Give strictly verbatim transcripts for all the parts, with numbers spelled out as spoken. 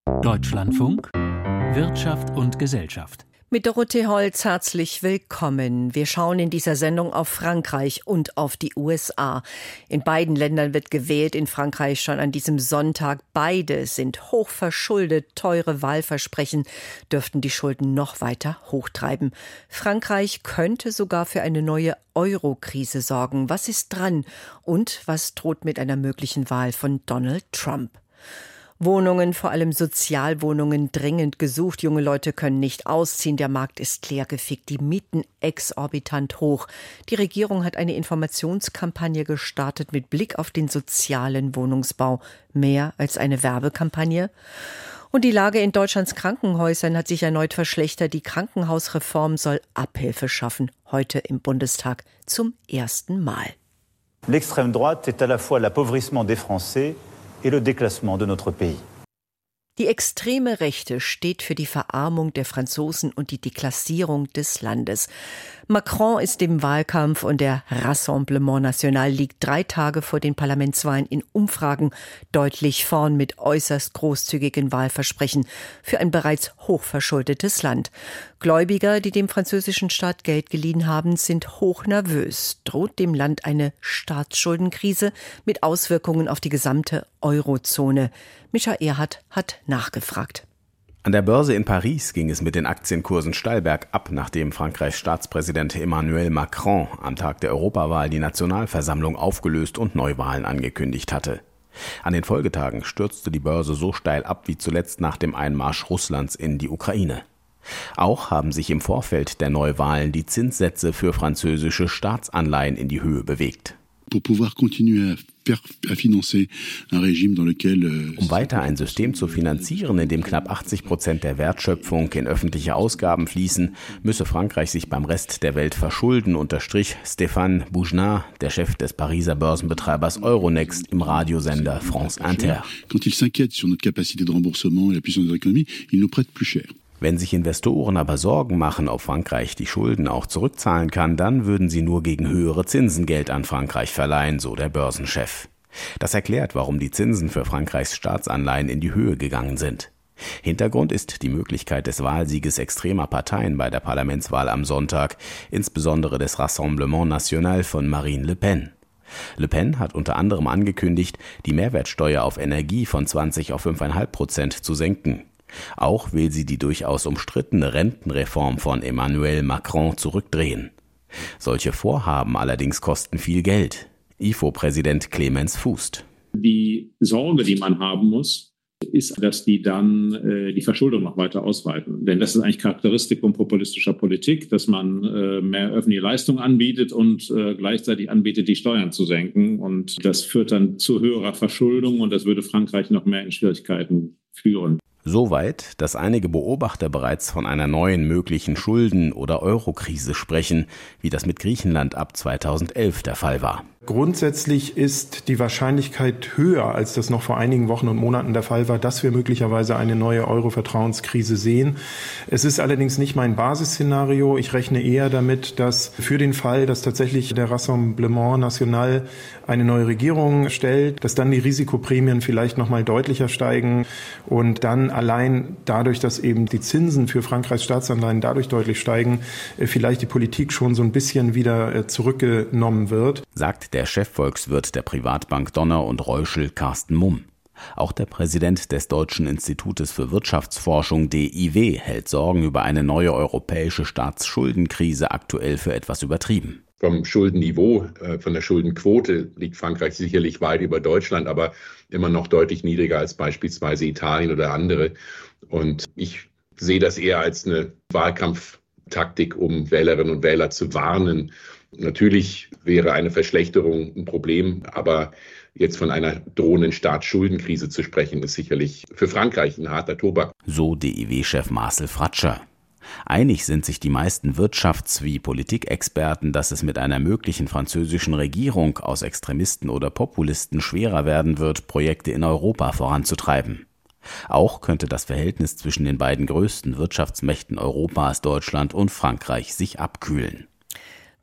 Deutschlandfunk Wirtschaft und Gesellschaft. Mit Dorothee Holz herzlich willkommen. Wir schauen in dieser Sendung auf Frankreich und auf die U S A. In beiden Ländern wird gewählt, in Frankreich schon an diesem Sonntag. Beide sind hochverschuldet, teure Wahlversprechen dürften die Schulden noch weiter hochtreiben. Frankreich könnte sogar für eine neue Euro-Krise sorgen. Was ist dran und was droht mit einer möglichen Wahl von Donald Trump? Wohnungen, vor allem Sozialwohnungen, dringend gesucht. Junge Leute können nicht ausziehen. Der Markt ist leergefegt. Die Mieten exorbitant hoch. Die Regierung hat eine Informationskampagne gestartet mit Blick auf den sozialen Wohnungsbau. Mehr als eine Werbekampagne. Und die Lage in Deutschlands Krankenhäusern hat sich erneut verschlechtert. Die Krankenhausreform soll Abhilfe schaffen. Heute im Bundestag zum ersten Mal. L'extrême droite est à la fois l'appauvrissement des Français et le déclassement de notre pays. Die extreme Rechte steht für die Verarmung der Franzosen und die Deklassierung des Landes. Macron ist im Wahlkampf und der Rassemblement National liegt drei Tage vor den Parlamentswahlen in Umfragen deutlich vorn mit äußerst großzügigen Wahlversprechen für ein bereits hochverschuldetes Land. Gläubiger, die dem französischen Staat Geld geliehen haben, sind hochnervös. Droht dem Land eine Staatsschuldenkrise mit Auswirkungen auf die gesamte Eurozone? Mischa Erhardt hat nachgefragt. An der Börse in Paris ging es mit den Aktienkursen steil bergab, nachdem Frankreichs Staatspräsident Emmanuel Macron am Tag der Europawahl die Nationalversammlung aufgelöst und Neuwahlen angekündigt hatte. An den Folgetagen stürzte die Börse so steil ab wie zuletzt nach dem Einmarsch Russlands in die Ukraine. Auch haben sich im Vorfeld der Neuwahlen die Zinssätze für französische Staatsanleihen in die Höhe bewegt. Um weiter ein System zu finanzieren, in dem knapp achtzig Prozent der Wertschöpfung in öffentliche Ausgaben fließen, müsse Frankreich sich beim Rest der Welt verschulden, unterstrich Stéphane Bougenat, der Chef des Pariser Börsenbetreibers Euronext, im Radiosender France Inter. Quand il s'inquiète sur notre capacité de remboursement et la puissance de l'économie, il nous prête plus cher. Wenn sich Investoren aber Sorgen machen, ob Frankreich die Schulden auch zurückzahlen kann, dann würden sie nur gegen höhere Zinsen Geld an Frankreich verleihen, so der Börsenchef. Das erklärt, warum die Zinsen für Frankreichs Staatsanleihen in die Höhe gegangen sind. Hintergrund ist die Möglichkeit des Wahlsieges extremer Parteien bei der Parlamentswahl am Sonntag, insbesondere des Rassemblement National von Marine Le Pen. Le Pen hat unter anderem angekündigt, die Mehrwertsteuer auf Energie von zwanzig auf fünf Komma fünf Prozent zu senken. Auch will sie die durchaus umstrittene Rentenreform von Emmanuel Macron zurückdrehen. Solche Vorhaben allerdings kosten viel Geld. I F O-Präsident Clemens Fußt. Die Sorge, die man haben muss, ist, dass die dann äh, die Verschuldung noch weiter ausweiten. Denn das ist eigentlich Charakteristikum populistischer Politik, dass man äh, mehr öffentliche Leistungen anbietet und äh, gleichzeitig anbietet, die Steuern zu senken. Und das führt dann zu höherer Verschuldung und das würde Frankreich noch mehr in Schwierigkeiten führen. Soweit, dass einige Beobachter bereits von einer neuen möglichen Schulden- oder Euro-Krise sprechen, wie das mit Griechenland ab zweitausendelf der Fall war. Grundsätzlich ist die Wahrscheinlichkeit höher, als das noch vor einigen Wochen und Monaten der Fall war, dass wir möglicherweise eine neue Euro-Vertrauenskrise sehen. Es ist allerdings nicht mein Basisszenario. Ich rechne eher damit, dass für den Fall, dass tatsächlich der Rassemblement National eine neue Regierung stellt, dass dann die Risikoprämien vielleicht noch mal deutlicher steigen und dann allein dadurch, dass eben die Zinsen für Frankreichs Staatsanleihen dadurch deutlich steigen, vielleicht die Politik schon so ein bisschen wieder zurückgenommen wird. Sagt der Chefvolkswirt der Privatbank Donner und Reuschel Carsten Mumm. Auch der Präsident des Deutschen Institutes für Wirtschaftsforschung D I W hält Sorgen über eine neue europäische Staatsschuldenkrise aktuell für etwas übertrieben. Vom Schuldenniveau, von der Schuldenquote liegt Frankreich sicherlich weit über Deutschland, aber immer noch deutlich niedriger als beispielsweise Italien oder andere. Und ich sehe das eher als eine Wahlkampftaktik, um Wählerinnen und Wähler zu warnen. Natürlich wäre eine Verschlechterung ein Problem, aber jetzt von einer drohenden Staatsschuldenkrise zu sprechen, ist sicherlich für Frankreich ein harter Tobak. So D I W-Chef Marcel Fratscher. Einig sind sich die meisten Wirtschafts- wie Politikexperten, dass es mit einer möglichen französischen Regierung aus Extremisten oder Populisten schwerer werden wird, Projekte in Europa voranzutreiben. Auch könnte das Verhältnis zwischen den beiden größten Wirtschaftsmächten Europas, Deutschland und Frankreich, sich abkühlen.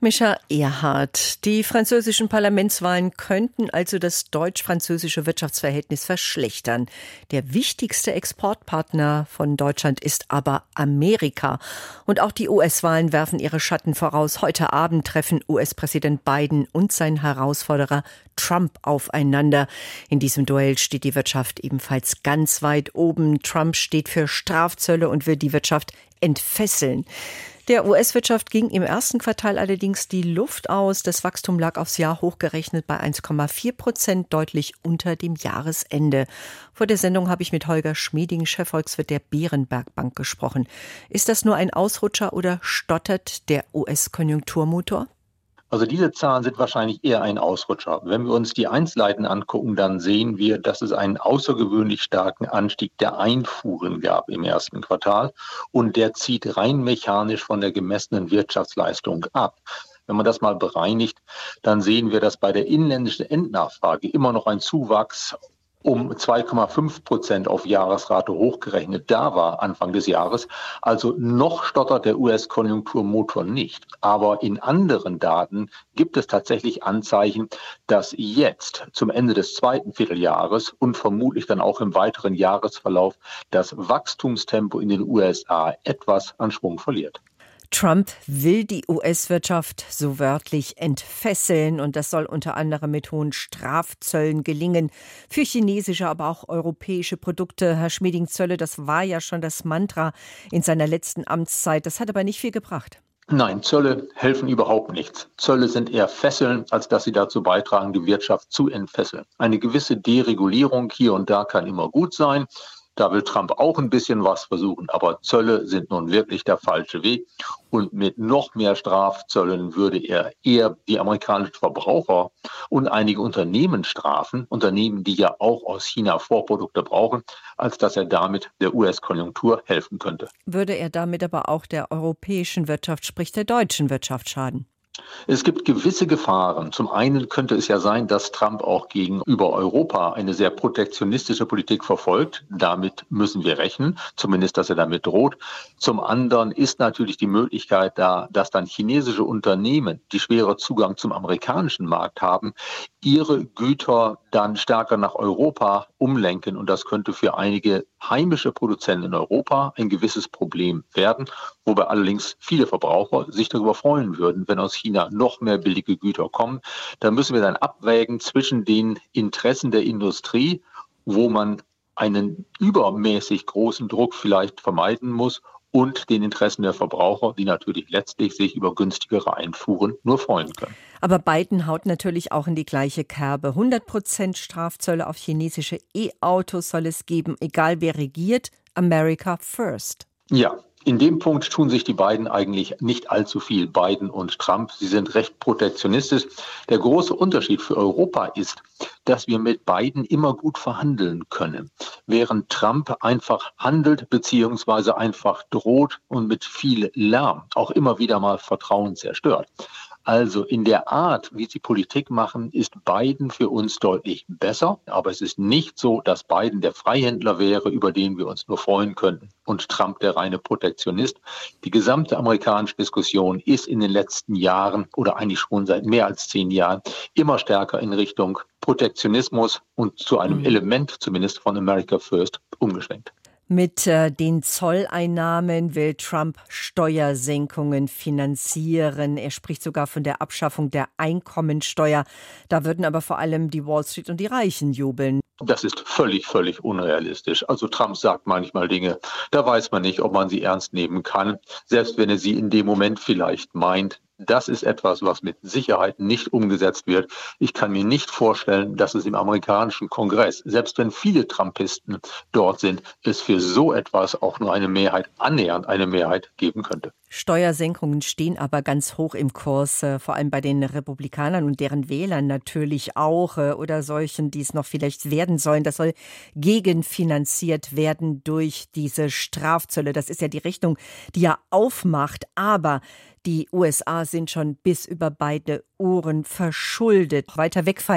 Micha Erhardt. Die französischen Parlamentswahlen könnten also das deutsch-französische Wirtschaftsverhältnis verschlechtern. Der wichtigste Exportpartner von Deutschland ist aber Amerika. Und auch die U S-Wahlen werfen ihre Schatten voraus. Heute Abend treffen U S-Präsident Biden und sein Herausforderer Trump aufeinander. In diesem Duell steht die Wirtschaft ebenfalls ganz weit oben. Trump steht für Strafzölle und will die Wirtschaft entfesseln. Der U S-Wirtschaft ging im ersten Quartal allerdings die Luft aus. Das Wachstum lag aufs Jahr hochgerechnet bei eins Komma vier Prozent, deutlich unter dem Jahresende. Vor der Sendung habe ich mit Holger Schmieding, Chefvolkswirt der Berenberg Bank, gesprochen. Ist das nur ein Ausrutscher oder stottert der U S-Konjunkturmotor? Also diese Zahlen sind wahrscheinlich eher ein Ausrutscher. Wenn wir uns die Einzelheiten angucken, dann sehen wir, dass es einen außergewöhnlich starken Anstieg der Einfuhren gab im ersten Quartal und der zieht rein mechanisch von der gemessenen Wirtschaftsleistung ab. Wenn man das mal bereinigt, dann sehen wir, dass bei der inländischen Endnachfrage immer noch ein Zuwachs um zwei Komma fünf Prozent auf Jahresrate hochgerechnet da war Anfang des Jahres. Also noch stottert der U S-Konjunkturmotor nicht. Aber in anderen Daten gibt es tatsächlich Anzeichen, dass jetzt zum Ende des zweiten Vierteljahres und vermutlich dann auch im weiteren Jahresverlauf das Wachstumstempo in den U S A etwas an Schwung verliert. Trump will die U S-Wirtschaft so wörtlich entfesseln und das soll unter anderem mit hohen Strafzöllen gelingen. Für chinesische, aber auch europäische Produkte. Herr Schmieding-Zölle, das war ja schon das Mantra in seiner letzten Amtszeit. Das hat aber nicht viel gebracht. Nein, Zölle helfen überhaupt nichts. Zölle sind eher Fesseln, als dass sie dazu beitragen, die Wirtschaft zu entfesseln. Eine gewisse Deregulierung hier und da kann immer gut sein. Da will Trump auch ein bisschen was versuchen, aber Zölle sind nun wirklich der falsche Weg. Und mit noch mehr Strafzöllen würde er eher die amerikanischen Verbraucher und einige Unternehmen strafen, Unternehmen, die ja auch aus China Vorprodukte brauchen, als dass er damit der U S-Konjunktur helfen könnte. Würde er damit aber auch der europäischen Wirtschaft, sprich der deutschen Wirtschaft, schaden? Es gibt gewisse Gefahren. Zum einen könnte es ja sein, dass Trump auch gegenüber Europa eine sehr protektionistische Politik verfolgt. Damit müssen wir rechnen, zumindest, dass er damit droht. Zum anderen ist natürlich die Möglichkeit da, dass dann chinesische Unternehmen, die schwerer Zugang zum amerikanischen Markt haben, ihre Güter dann stärker nach Europa umlenken. Und das könnte für einige heimische Produzenten in Europa ein gewisses Problem werden, wobei allerdings viele Verbraucher sich darüber freuen würden, wenn aus China noch mehr billige Güter kommen. Da müssen wir dann abwägen zwischen den Interessen der Industrie, wo man einen übermäßig großen Druck vielleicht vermeiden muss, und den Interessen der Verbraucher, die natürlich letztlich sich über günstigere Einfuhren nur freuen können. Aber Biden haut natürlich auch in die gleiche Kerbe. hundert Prozent Strafzölle auf chinesische E-Autos soll es geben, egal wer regiert. America first. Ja. In dem Punkt tun sich die beiden eigentlich nicht allzu viel, Biden und Trump. Sie sind recht protektionistisch. Der große Unterschied für Europa ist, dass wir mit Biden immer gut verhandeln können, während Trump einfach handelt bzw. einfach droht und mit viel Lärm auch immer wieder mal Vertrauen zerstört. Also in der Art, wie sie Politik machen, ist Biden für uns deutlich besser. Aber es ist nicht so, dass Biden der Freihändler wäre, über den wir uns nur freuen könnten, und Trump der reine Protektionist. Die gesamte amerikanische Diskussion ist in den letzten Jahren oder eigentlich schon seit mehr als zehn Jahren immer stärker in Richtung Protektionismus und zu einem mhm. Element zumindest von America First umgeschwenkt. Mit äh, den Zolleinnahmen will Trump Steuersenkungen finanzieren. Er spricht sogar von der Abschaffung der Einkommensteuer. Da würden aber vor allem die Wall Street und die Reichen jubeln. Das ist völlig, völlig unrealistisch. Also Trump sagt manchmal Dinge, da weiß man nicht, ob man sie ernst nehmen kann. Selbst wenn er sie in dem Moment vielleicht meint. Das ist etwas, was mit Sicherheit nicht umgesetzt wird. Ich kann mir nicht vorstellen, dass es im amerikanischen Kongress, selbst wenn viele Trumpisten dort sind, es für so etwas auch nur eine Mehrheit, annähernd eine Mehrheit geben könnte. Steuersenkungen stehen aber ganz hoch im Kurs, vor allem bei den Republikanern und deren Wählern natürlich auch, oder solchen, die es noch vielleicht werden sollen. Das soll gegenfinanziert werden durch diese Strafzölle. Das ist ja die Rechnung, die er aufmacht. Aber die U S A sind schon bis über beide Ohren verschuldet. Weiter wegfallende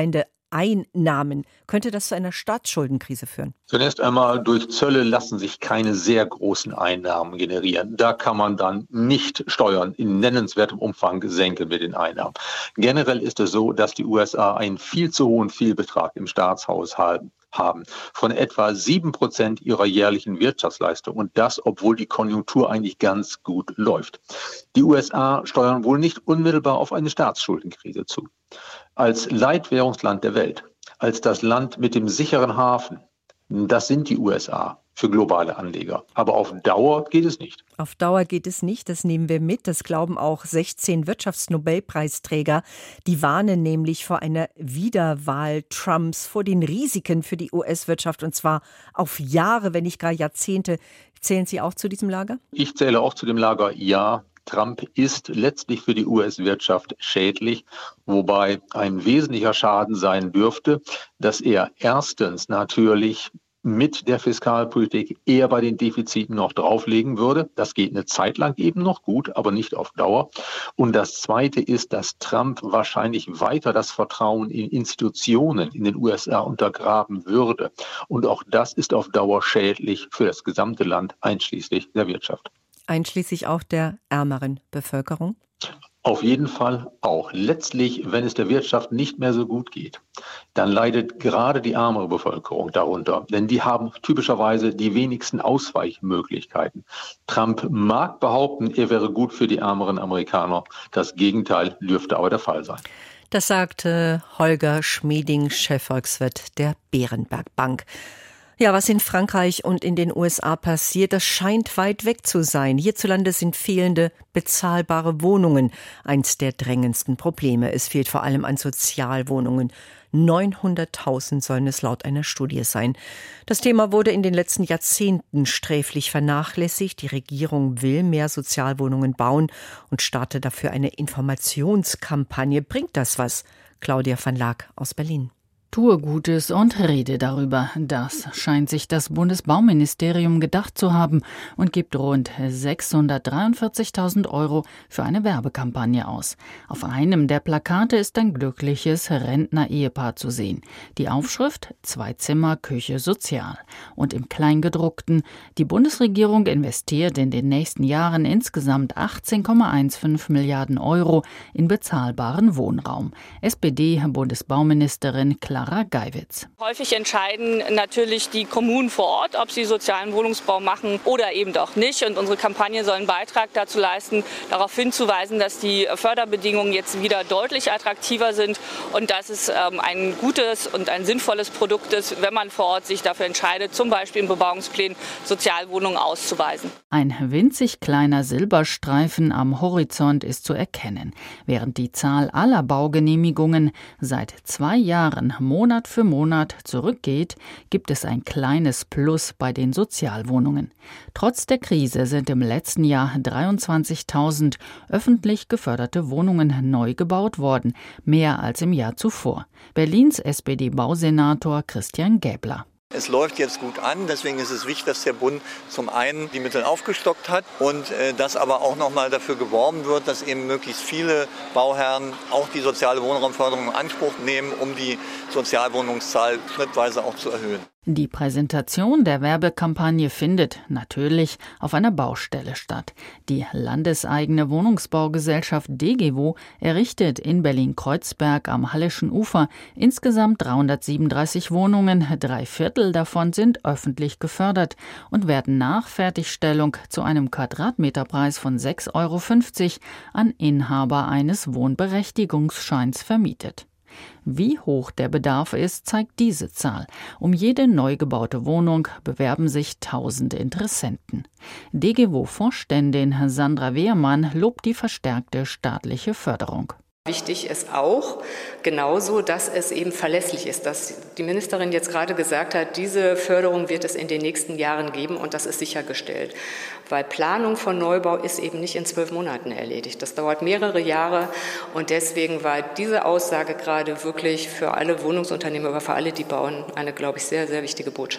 Einnahmen. Könnte das zu einer Staatsschuldenkrise führen? Zunächst einmal, durch Zölle lassen sich keine sehr großen Einnahmen generieren. Da kann man dann nicht Steuern in nennenswertem Umfang senken mit den Einnahmen. Generell ist es so, dass die U S A einen viel zu hohen Fehlbetrag im Staatshaushalt haben, von etwa sieben Prozent ihrer jährlichen Wirtschaftsleistung. Und das, obwohl die Konjunktur eigentlich ganz gut läuft. Die U S A steuern wohl nicht unmittelbar auf eine Staatsschuldenkrise zu. Als Leitwährungsland der Welt, als das Land mit dem sicheren Hafen, das sind die U S A für globale Anleger. Aber auf Dauer geht es nicht. Auf Dauer geht es nicht, das nehmen wir mit. Das glauben auch sechzehn Wirtschaftsnobelpreisträger. Die warnen nämlich vor einer Wiederwahl Trumps, vor den Risiken für die U S-Wirtschaft und zwar auf Jahre, wenn nicht gar Jahrzehnte. Zählen Sie auch zu diesem Lager? Ich zähle auch zu dem Lager, ja. Trump ist letztlich für die U S-Wirtschaft schädlich, wobei ein wesentlicher Schaden sein dürfte, dass er erstens natürlich mit der Fiskalpolitik eher bei den Defiziten noch drauflegen würde. Das geht eine Zeit lang eben noch gut, aber nicht auf Dauer. Und das Zweite ist, dass Trump wahrscheinlich weiter das Vertrauen in Institutionen in den U S A untergraben würde. Und auch das ist auf Dauer schädlich für das gesamte Land, einschließlich der Wirtschaft. Einschließlich auch der ärmeren Bevölkerung? Auf jeden Fall auch. Letztlich, wenn es der Wirtschaft nicht mehr so gut geht, dann leidet gerade die ärmere Bevölkerung darunter. Denn die haben typischerweise die wenigsten Ausweichmöglichkeiten. Trump mag behaupten, er wäre gut für die ärmeren Amerikaner. Das Gegenteil dürfte aber der Fall sein. Das sagte Holger Schmieding, Chefvolkswirt der Berenberg Bank. Ja, was in Frankreich und in den U S A passiert, das scheint weit weg zu sein. Hierzulande sind fehlende bezahlbare Wohnungen eins der drängendsten Probleme. Es fehlt vor allem an Sozialwohnungen. neunhunderttausend sollen es laut einer Studie sein. Das Thema wurde in den letzten Jahrzehnten sträflich vernachlässigt. Die Regierung will mehr Sozialwohnungen bauen und startet dafür eine Informationskampagne. Bringt das was? Claudia van Laak aus Berlin. Tue Gutes und rede darüber. Das scheint sich das Bundesbauministerium gedacht zu haben und gibt rund sechshundertdreiundvierzigtausend Euro für eine Werbekampagne aus. Auf einem der Plakate ist ein glückliches Rentner-Ehepaar zu sehen. Die Aufschrift Zwei Zimmer, Küche, Sozial. Und im Kleingedruckten: Die Bundesregierung investiert in den nächsten Jahren insgesamt achtzehn Komma fünfzehn Milliarden Euro in bezahlbaren Wohnraum. S P D-Bundesbauministerin Clara Geiwitz. Häufig entscheiden natürlich die Kommunen vor Ort, ob sie sozialen Wohnungsbau machen oder eben doch nicht. Und unsere Kampagne soll einen Beitrag dazu leisten, darauf hinzuweisen, dass die Förderbedingungen jetzt wieder deutlich attraktiver sind und dass es ähm, ein gutes und ein sinnvolles Produkt ist, wenn man vor Ort sich dafür entscheidet, zum Beispiel in Bebauungsplänen Sozialwohnungen auszuweisen. Ein winzig kleiner Silberstreifen am Horizont ist zu erkennen. Während die Zahl aller Baugenehmigungen seit zwei Jahren Monat für Monat zurückgeht, gibt es ein kleines Plus bei den Sozialwohnungen. Trotz der Krise sind im letzten Jahr dreiundzwanzigtausend öffentlich geförderte Wohnungen neu gebaut worden, mehr als im Jahr zuvor. Berlins S P D-Bausenator Christian Gäbler. Es läuft jetzt gut an, deswegen ist es wichtig, dass der Bund zum einen die Mittel aufgestockt hat und äh, dass aber auch nochmal dafür geworben wird, dass eben möglichst viele Bauherren auch die soziale Wohnraumförderung in Anspruch nehmen, um die Sozialwohnungszahl schrittweise auch zu erhöhen. Die Präsentation der Werbekampagne findet natürlich auf einer Baustelle statt. Die landeseigene Wohnungsbaugesellschaft DEGEWO errichtet in Berlin-Kreuzberg am Halleschen Ufer insgesamt dreihundertsiebenunddreißig Wohnungen. Drei Viertel davon sind öffentlich gefördert und werden nach Fertigstellung zu einem Quadratmeterpreis von sechs Euro fünfzig an Inhaber eines Wohnberechtigungsscheins vermietet. Wie hoch der Bedarf ist, zeigt diese Zahl. Um jede neu gebaute Wohnung bewerben sich tausend Interessenten. DEGEWO-Vorständin Sandra Wehrmann lobt die verstärkte staatliche Förderung. Wichtig ist auch genauso, dass es eben verlässlich ist, dass die Ministerin jetzt gerade gesagt hat, diese Förderung wird es in den nächsten Jahren geben und das ist sichergestellt. Weil Planung von Neubau ist eben nicht in zwölf Monaten erledigt. Das dauert mehrere Jahre und deswegen war diese Aussage gerade wirklich für alle Wohnungsunternehmer, aber für alle, die bauen, eine, glaube ich, sehr, sehr wichtige Botschaft.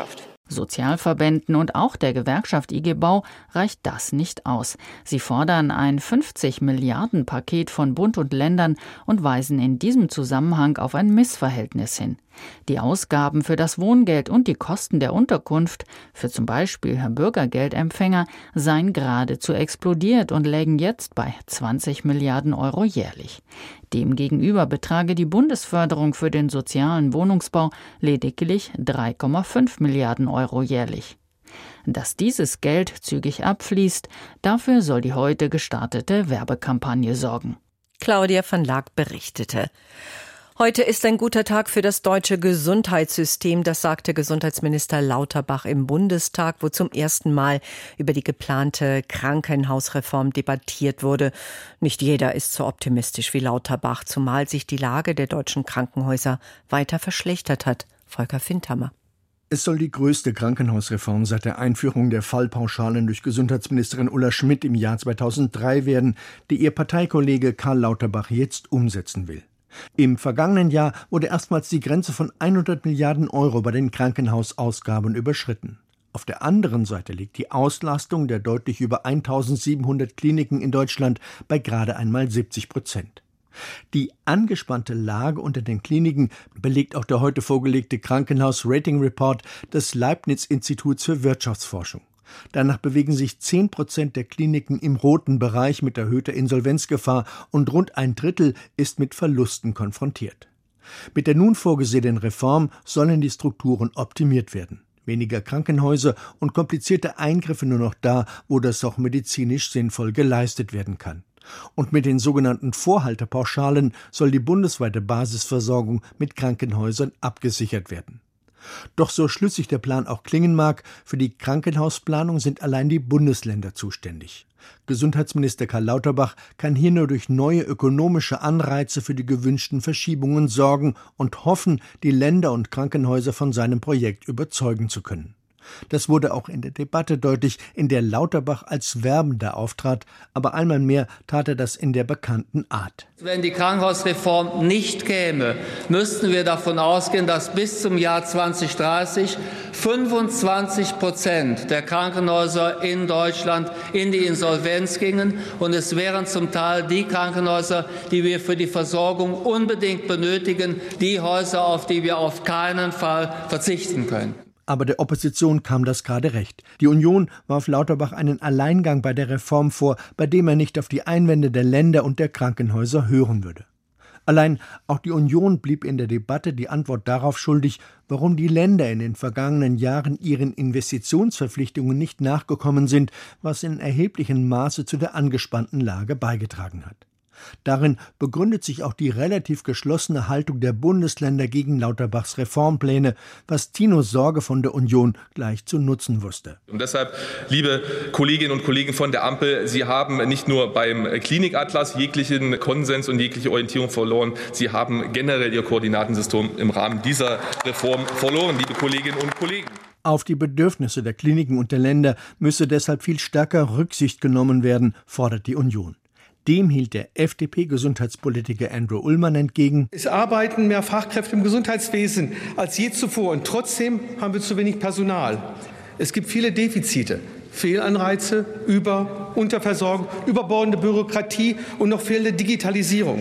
Sozialverbänden und auch der Gewerkschaft I G Bau reicht das nicht aus. Sie fordern ein fünfzig Milliarden Paket von Bund und Ländern und weisen in diesem Zusammenhang auf ein Missverhältnis hin. Die Ausgaben für das Wohngeld und die Kosten der Unterkunft für zum Beispiel Bürgergeldempfänger seien geradezu explodiert und lägen jetzt bei zwanzig Milliarden Euro jährlich. Demgegenüber betrage die Bundesförderung für den sozialen Wohnungsbau lediglich drei Komma fünf Milliarden Euro jährlich. Dass dieses Geld zügig abfließt, dafür soll die heute gestartete Werbekampagne sorgen. Claudia van Laak berichtete. Heute ist ein guter Tag für das deutsche Gesundheitssystem, das sagte Gesundheitsminister Lauterbach im Bundestag, wo zum ersten Mal über die geplante Krankenhausreform debattiert wurde. Nicht jeder ist so optimistisch wie Lauterbach, zumal sich die Lage der deutschen Krankenhäuser weiter verschlechtert hat. Volker Findhammer. Es soll die größte Krankenhausreform seit der Einführung der Fallpauschalen durch Gesundheitsministerin Ulla Schmidt im Jahr zweitausenddrei werden, die ihr Parteikollege Karl Lauterbach jetzt umsetzen will. Im vergangenen Jahr wurde erstmals die Grenze von hundert Milliarden Euro bei den Krankenhausausgaben überschritten. Auf der anderen Seite liegt die Auslastung der deutlich über eintausendsiebenhundert Kliniken in Deutschland bei gerade einmal siebzig Prozent. Die angespannte Lage unter den Kliniken belegt auch der heute vorgelegte Krankenhaus-Rating-Report des Leibniz-Instituts für Wirtschaftsforschung. Danach bewegen sich zehn Prozent der Kliniken im roten Bereich mit erhöhter Insolvenzgefahr und rund ein Drittel ist mit Verlusten konfrontiert. Mit der nun vorgesehenen Reform sollen die Strukturen optimiert werden. Weniger Krankenhäuser und komplizierte Eingriffe nur noch da, wo das auch medizinisch sinnvoll geleistet werden kann. Und mit den sogenannten Vorhaltepauschalen soll die bundesweite Basisversorgung mit Krankenhäusern abgesichert werden. Doch so schlüssig der Plan auch klingen mag, für die Krankenhausplanung sind allein die Bundesländer zuständig. Gesundheitsminister Karl Lauterbach kann hier nur durch neue ökonomische Anreize für die gewünschten Verschiebungen sorgen und hoffen, die Länder und Krankenhäuser von seinem Projekt überzeugen zu können. Das wurde auch in der Debatte deutlich, in der Lauterbach als Werbender auftrat, aber einmal mehr tat er das in der bekannten Art. Wenn die Krankenhausreform nicht käme, müssten wir davon ausgehen, dass bis zum Jahr zweitausenddreißig fünfundzwanzig Prozent der Krankenhäuser in Deutschland in die Insolvenz gingen. Und es wären zum Teil die Krankenhäuser, die wir für die Versorgung unbedingt benötigen, die Häuser, auf die wir auf keinen Fall verzichten können. Aber der Opposition kam das gerade recht. Die Union warf Lauterbach einen Alleingang bei der Reform vor, bei dem er nicht auf die Einwände der Länder und der Krankenhäuser hören würde. Allein auch die Union blieb in der Debatte die Antwort darauf schuldig, warum die Länder in den vergangenen Jahren ihren Investitionsverpflichtungen nicht nachgekommen sind, was in erheblichem Maße zu der angespannten Lage beigetragen hat. Darin begründet sich auch die relativ geschlossene Haltung der Bundesländer gegen Lauterbachs Reformpläne, was Tinos Sorge von der Union gleich zu nutzen wusste. Und deshalb, liebe Kolleginnen und Kollegen von der Ampel, Sie haben nicht nur beim Klinikatlas jeglichen Konsens und jegliche Orientierung verloren, Sie haben generell Ihr Koordinatensystem im Rahmen dieser Reform verloren, liebe Kolleginnen und Kollegen. Auf die Bedürfnisse der Kliniken und der Länder müsse deshalb viel stärker Rücksicht genommen werden, fordert die Union. Dem hielt der F D P-Gesundheitspolitiker Andrew Ullmann entgegen: Es arbeiten mehr Fachkräfte im Gesundheitswesen als je zuvor und trotzdem haben wir zu wenig Personal. Es gibt viele Defizite, Fehlanreize, Über- und Unterversorgung, überbordende Bürokratie und noch fehlende Digitalisierung.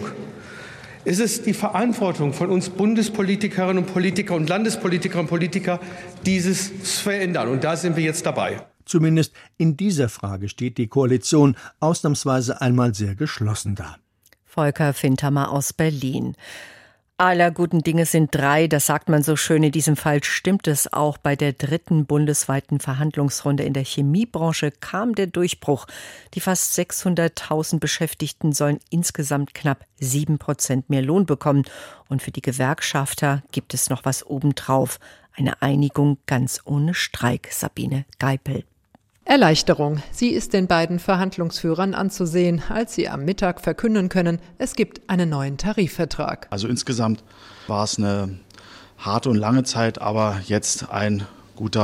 Es ist die Verantwortung von uns Bundespolitikerinnen und Politiker und Landespolitikerinnen und Politiker, dieses zu verändern. Und da sind wir jetzt dabei. Zumindest in dieser Frage steht die Koalition ausnahmsweise einmal sehr geschlossen da. Volker Findhammer aus Berlin. Aller guten Dinge sind drei, das sagt man so schön. In diesem Fall stimmt es auch. Bei der dritten bundesweiten Verhandlungsrunde in der Chemiebranche kam der Durchbruch. Die fast sechshunderttausend Beschäftigten sollen insgesamt knapp sieben Prozent mehr Lohn bekommen. Und für die Gewerkschafter gibt es noch was obendrauf. Eine Einigung ganz ohne Streik. Sabine Geipel. Erleichterung. Sie ist den beiden Verhandlungsführern anzusehen, als sie am Mittag verkünden können, es gibt einen neuen Tarifvertrag. Also insgesamt war es eine harte und lange Zeit, aber jetzt ein guter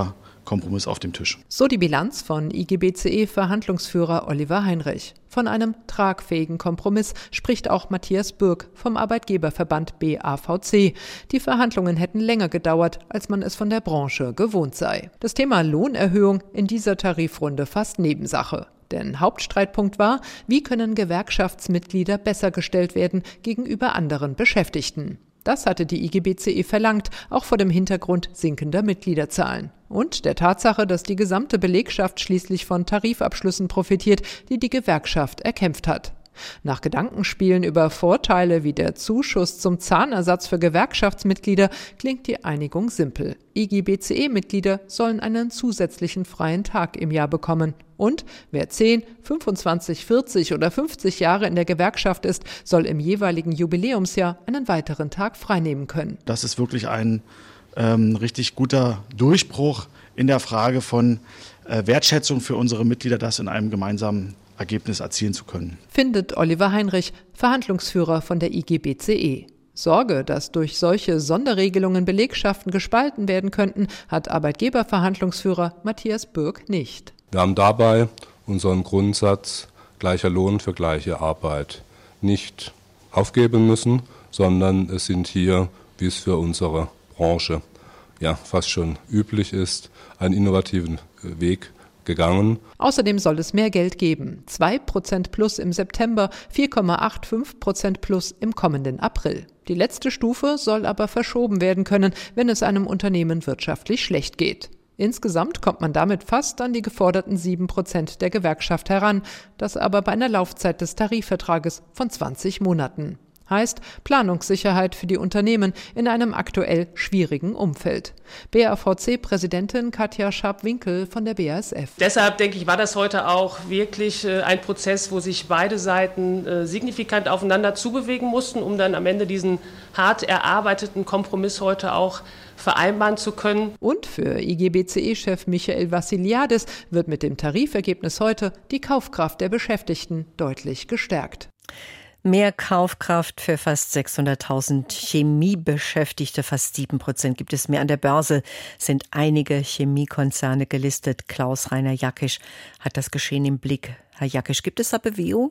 Kompromiss auf dem Tisch. So die Bilanz von I G B C E-Verhandlungsführer Oliver Heinrich. Von einem tragfähigen Kompromiss spricht auch Matthias Bürg vom Arbeitgeberverband B A V C. Die Verhandlungen hätten länger gedauert, als man es von der Branche gewohnt sei. Das Thema Lohnerhöhung in dieser Tarifrunde fast Nebensache. Denn Hauptstreitpunkt war, wie können Gewerkschaftsmitglieder besser gestellt werden gegenüber anderen Beschäftigten. Das hatte die I G B C E verlangt, auch vor dem Hintergrund sinkender Mitgliederzahlen. Und der Tatsache, dass die gesamte Belegschaft schließlich von Tarifabschlüssen profitiert, die die Gewerkschaft erkämpft hat. Nach Gedankenspielen über Vorteile wie der Zuschuss zum Zahnersatz für Gewerkschaftsmitglieder klingt die Einigung simpel. I G B C E-Mitglieder sollen einen zusätzlichen freien Tag im Jahr bekommen. Und wer zehn, fünfundzwanzig, vierzig oder fünfzig Jahre in der Gewerkschaft ist, soll im jeweiligen Jubiläumsjahr einen weiteren Tag freinehmen können. Das ist wirklich ein ähm, richtig guter Durchbruch in der Frage von äh, Wertschätzung für unsere Mitglieder, das in einem gemeinsamen Ergebnis erzielen zu können. Findet Oliver Heinrich, Verhandlungsführer von der I G B C E. Sorge, dass durch solche Sonderregelungen Belegschaften gespalten werden könnten, hat Arbeitgeberverhandlungsführer Matthias Bürg nicht. Wir haben dabei unseren Grundsatz gleicher Lohn für gleiche Arbeit nicht aufgeben müssen, sondern es sind hier, wie es für unsere Branche ja fast schon üblich ist, einen innovativen Weg gegangen. Außerdem soll es mehr Geld geben. zwei Prozent plus im September, vier Komma fünfundachtzig Prozent plus im kommenden April. Die letzte Stufe soll aber verschoben werden können, wenn es einem Unternehmen wirtschaftlich schlecht geht. Insgesamt kommt man damit fast an die geforderten sieben Prozent der Gewerkschaft heran, das aber bei einer Laufzeit des Tarifvertrages von zwanzig Monaten. Heißt Planungssicherheit für die Unternehmen in einem aktuell schwierigen Umfeld. B A V C-Präsidentin Katja Scharp-Winkel von der B A S F. Deshalb, denke ich, war das heute auch wirklich ein Prozess, wo sich beide Seiten signifikant aufeinander zubewegen mussten, um dann am Ende diesen hart erarbeiteten Kompromiss heute auch vereinbaren zu können. Und für I G B C E-Chef Michael Vassiliadis wird mit dem Tarifergebnis heute die Kaufkraft der Beschäftigten deutlich gestärkt. Mehr Kaufkraft für fast sechshunderttausend Chemiebeschäftigte, fast sieben Prozent gibt es mehr an der Börse, sind einige Chemiekonzerne gelistet. Klaus-Rainer Jackisch hat das Geschehen im Blick. Herr Jackisch, gibt es da Bewegung?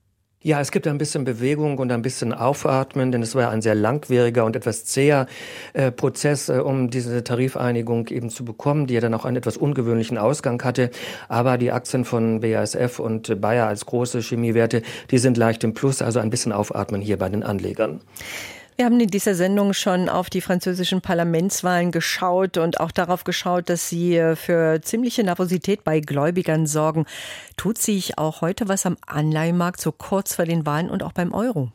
Ja, es gibt ein bisschen Bewegung und ein bisschen Aufatmen, denn es war ein sehr langwieriger und etwas zäher äh, Prozess, äh, um diese Tarifeinigung eben zu bekommen, die ja dann auch einen etwas ungewöhnlichen Ausgang hatte. Aber die Aktien von B A S F und Bayer als große Chemiewerte, die sind leicht im Plus, also ein bisschen Aufatmen hier bei den Anlegern. Wir haben in dieser Sendung schon auf die französischen Parlamentswahlen geschaut und auch darauf geschaut, dass sie für ziemliche Nervosität bei Gläubigern sorgen. Tut sich auch heute was am Anleihenmarkt so kurz vor den Wahlen und auch beim Euro?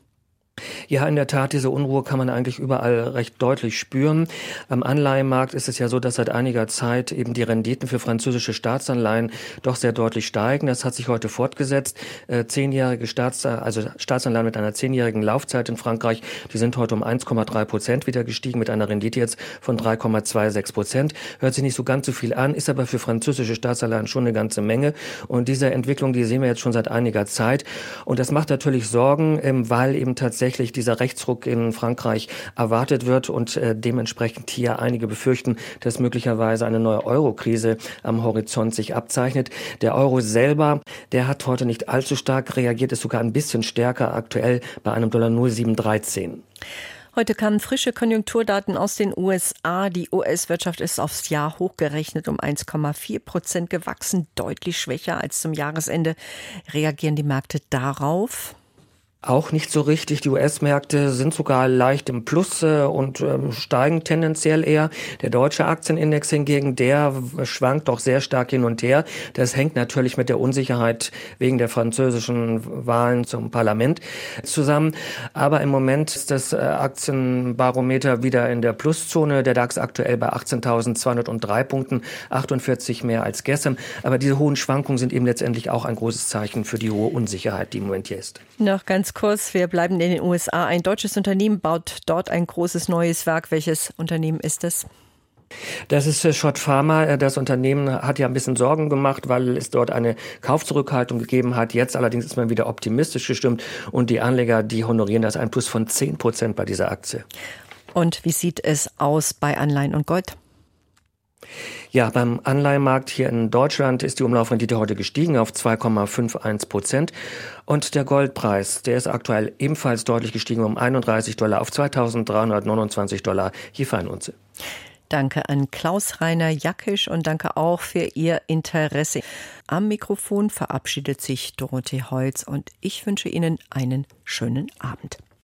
Ja, in der Tat, diese Unruhe kann man eigentlich überall recht deutlich spüren. Am Anleihenmarkt ist es ja so, dass seit einiger Zeit eben die Renditen für französische Staatsanleihen doch sehr deutlich steigen. Das hat sich heute fortgesetzt. Äh, zehnjährige Staats, also Staatsanleihen mit einer zehnjährigen Laufzeit in Frankreich, die sind heute um eins Komma drei Prozent wieder gestiegen, mit einer Rendite jetzt von drei Komma sechsundzwanzig Prozent. Hört sich nicht so ganz so viel an, ist aber für französische Staatsanleihen schon eine ganze Menge. Und diese Entwicklung, die sehen wir jetzt schon seit einiger Zeit. Und das macht natürlich Sorgen, ähm, weil eben tatsächlich tatsächlich dieser Rechtsruck in Frankreich erwartet wird und äh, dementsprechend hier einige befürchten, dass möglicherweise eine neue Euro-Krise am Horizont sich abzeichnet. Der Euro selber, der hat heute nicht allzu stark reagiert, ist sogar ein bisschen stärker aktuell bei einem Dollar null Komma sieben dreizehn. Heute kamen frische Konjunkturdaten aus den U S A. Die U S-Wirtschaft ist aufs Jahr hochgerechnet um eins Komma vier Prozent gewachsen, deutlich schwächer als zum Jahresende. Reagieren die Märkte darauf? Auch nicht so richtig. Die U S-Märkte sind sogar leicht im Plus äh, und ähm, steigen tendenziell eher. Der deutsche Aktienindex hingegen, der schwankt doch sehr stark hin und her. Das hängt natürlich mit der Unsicherheit wegen der französischen Wahlen zum Parlament zusammen. Aber im Moment ist das äh, Aktienbarometer wieder in der Pluszone. Der DAX aktuell bei achtzehntausendzweihundertdrei Punkten, achtundvierzig mehr als gestern. Aber diese hohen Schwankungen sind eben letztendlich auch ein großes Zeichen für die hohe Unsicherheit, die im Moment hier ist. Noch ganz kurz, wir bleiben in den U S A. Ein deutsches Unternehmen baut dort ein großes neues Werk. Welches Unternehmen ist es? Das ist Schott Pharma. Das Unternehmen hat ja ein bisschen Sorgen gemacht, weil es dort eine Kaufzurückhaltung gegeben hat. Jetzt allerdings ist man wieder optimistisch gestimmt und die Anleger, die honorieren das ein Plus von zehn Prozent bei dieser Aktie. Und wie sieht es aus bei Anleihen und Gold? Ja, beim Anleihenmarkt hier in Deutschland ist die Umlaufrendite heute gestiegen auf zwei Komma einundfünfzig Prozent. Und der Goldpreis, der ist aktuell ebenfalls deutlich gestiegen um einunddreißig Dollar auf zweitausenddreihundertneunundzwanzig Dollar je Feinunze. Danke an Klaus-Rainer Jackisch und danke auch für Ihr Interesse. Am Mikrofon verabschiedet sich Dorothee Holz und ich wünsche Ihnen einen schönen Abend.